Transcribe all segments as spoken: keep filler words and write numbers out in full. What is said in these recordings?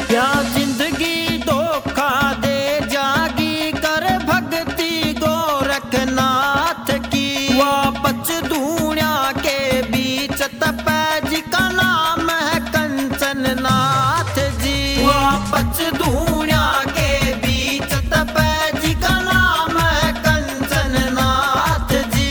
या जिंदगी धोखा दे जागी कर भक्ति गोरखनाथ की। वापस धूणिया के बीच तपै जी का नाम है कंचन नाथ जी। वापस धूणिया के बीच तपै जी का नाम है कंचन नाथ जी।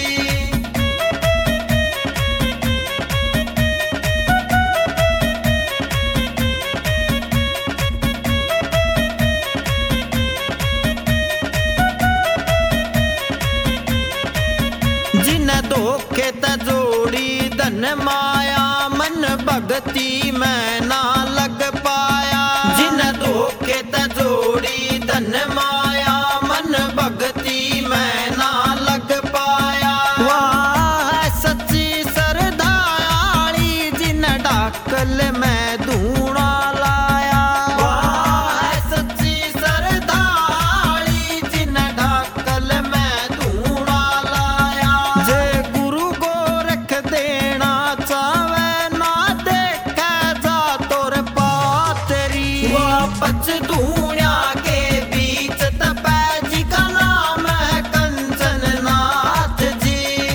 जिन्हें धोखे त जोड़ी धन माया मन भगति में ना लग पाया। जिन्हें धोखे त जोड़ी धन माया मन भगति में ना लग पाया। वाह है सच्ची श्रद्धायाली जिन्हें डाकल में धूणा लाया। वाह है सच्ची श्रद्धायाली जिन्हें डाकल में धूणा लाया। जे गुरु गोरख देना चावे ना देखे जा तोर पातरी। वापस धूणिया के बीच तपै जी का नाम है कंचन नाथ जी।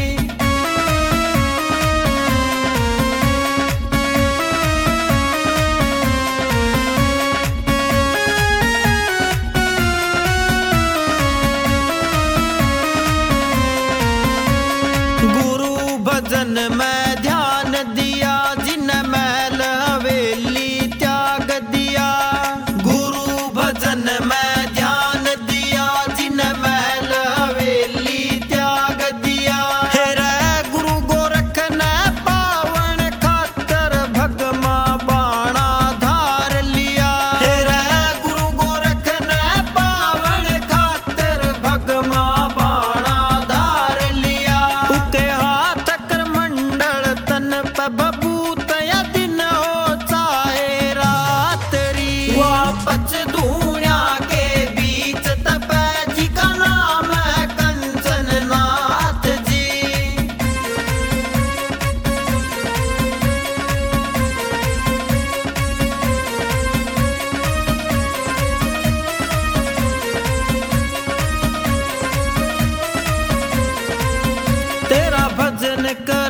गुरु भजन में ध्यान दिया जिन्हें महल हवेली त्याग दिया। गुरु भजन में ध्यान दिया जिन्हें महल हवेली त्याग दिया। हेरे गुरु गोरख ने पावन खातर भगमा बाणा धार लिया। हेरे गुरु गोरख ने पावन खातर भगमा बाणा धार लिया। उके हाथ कर मंडल तन पे बबूत या दिन हो चाहे रात्रि। वापस धूणिया के बीच तपै जी का नाम है कंचन नाथ जी। तेरा भजन कर